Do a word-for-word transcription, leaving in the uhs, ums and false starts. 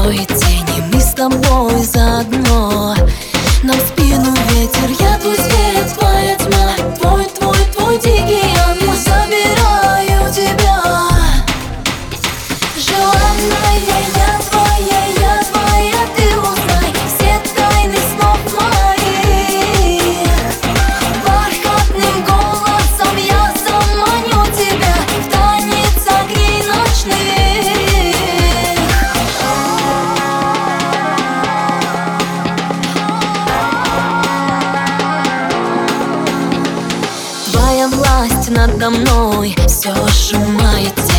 строит тени, мы с тобой заодно. Нам в спину ветер, я твой свет, твоя тьма, твой, твой, твой дикий ангел. Забираю тебя, желанная, я твоя, я твоя, ты узнай все тайны снов моих. Бархатным голосом я заманю тебя в танец огней ночных. Твоя власть надо мной все сжимает.